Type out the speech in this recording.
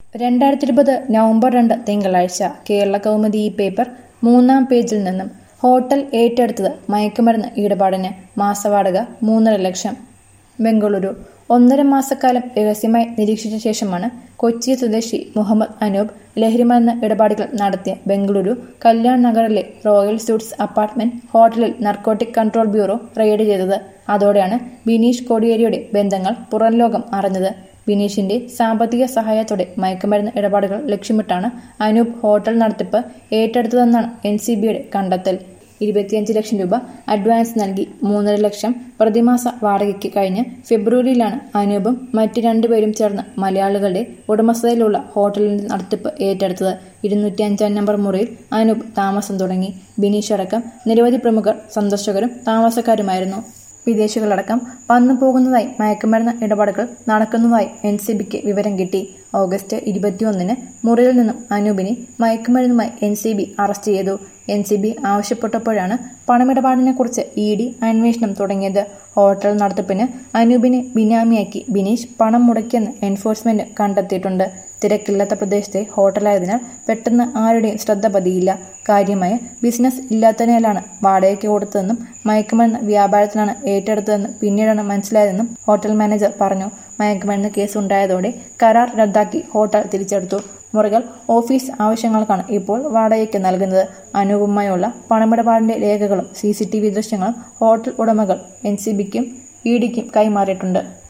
2020 November 2 തിങ്കളാഴ്ച കേരള കൗമുദി ഈ paper മൂന്നാം പേജിൽ നിന്നും ഹോട്ടൽ ഏറ്റെടുത്തത് മയക്കുമരുന്ന് ഇടപാടിന് മാസവാടക 3.5 ലക്ഷം. ബംഗളൂരു 1.5 മാസക്കാലം രഹസ്യമായി നിരീക്ഷിച്ച ശേഷമാണ് കൊച്ചി സ്വദേശി മുഹമ്മദ് അനൂപ് ലഹരിമരുന്ന് ഇടപാടുകൾ നടത്തിയ ബംഗളൂരു കല്യാൺ നഗറിലെ റോയൽ സ്യൂട്ട്സ് അപ്പാർട്ട്മെന്റ് ഹോട്ടലിൽ നാർക്കോട്ടിക് കൺട്രോൾ ബ്യൂറോ റെയ്ഡ് ചെയ്തത്. അതോടെയാണ് ബിനീഷ് കോടിയേരിയുടെ ബന്ധങ്ങൾ പുറംലോകം അറിഞ്ഞത്. ബിനീഷിന്റെ സാമ്പത്തിക സഹായത്തോടെ മയക്കുമരുന്ന് ഇടപാടുകൾ ലക്ഷ്യമിട്ടാണ് അനൂപ് ഹോട്ടൽ നടത്തിപ്പ് ഏറ്റെടുത്തതെന്നാണ് NCBയുടെ കണ്ടെത്തൽ. 25 ലക്ഷം രൂപ അഡ്വാൻസ് നൽകി 3.5 ലക്ഷം പ്രതിമാസ വാടകയ്ക്ക് കഴിഞ്ഞ് ഫെബ്രുവരിയിലാണ് അനൂപും മറ്റ് 2 പേരും ചേർന്ന് മലയാളികളുടെ ഉടമസ്ഥതയിലുള്ള ഹോട്ടലിന്റെ നടത്തിപ്പ് ഏറ്റെടുത്തത്. 205 നമ്പർ മുറിയിൽ അനൂപ് താമസം തുടങ്ങി. ബിനീഷ് അടക്കം നിരവധി പ്രമുഖർ സന്ദർശകരും താമസക്കാരുമായിരുന്നു. വിദേശികളടക്കം വന്നു പോകുന്നതായി മയക്കുമരുന്ന് ഇടപാടുകൾ നടക്കുന്നതായി NCBക്ക് വിവരം കിട്ടി. ഓഗസ്റ്റ് 21 മുറിയിൽ നിന്നും അനൂപിനെ മയക്കുമരുന്നുമായി NCB അറസ്റ്റ് ചെയ്തു. NCB ആവശ്യപ്പെട്ടപ്പോഴാണ് പണമിടപാടിനെക്കുറിച്ച് ED അന്വേഷണം തുടങ്ങിയത്. ഹോട്ടൽ നടത്തിപ്പിന് അനൂപിനെ ബിനാമിയാക്കി ബിനീഷ് പണം മുടക്കിയെന്ന് എൻഫോഴ്സ്മെന്റ് കണ്ടെത്തിയിട്ടുണ്ട്. തിരക്കില്ലാത്ത പ്രദേശത്തെ ഹോട്ടലായതിനാൽ പെട്ടെന്ന് ആരുടെയും ശ്രദ്ധ പതിയില്ല. കാര്യമായ ബിസിനസ് ഇല്ലാത്തതിനാലാണ് വാടകയ്ക്ക് കൊടുത്തതെന്നും മയക്കുമരുന്ന് വ്യാപാരത്തിനാണ് ഏറ്റെടുത്തതെന്ന് പിന്നീടാണ് മനസ്സിലായതെന്നും ഹോട്ടൽ മാനേജർ പറഞ്ഞു. മയക്കുമരുന്ന് കേസ് ഉണ്ടായതോടെ കരാർ റദ്ദാക്കി ഹോട്ടൽ തിരിച്ചെടുത്തു. മുറികൾ ഓഫീസ് ആവശ്യങ്ങൾക്കാണ് ഇപ്പോൾ വാടകയ്ക്ക് നൽകുന്നത്. അനൂപുമായുള്ള പണമിടപാടിന്റെ രേഖകളും CCTV ദൃശ്യങ്ങളും ഹോട്ടൽ ഉടമകൾ NCBക്കും EDക്കും കൈമാറിയിട്ടുണ്ട്.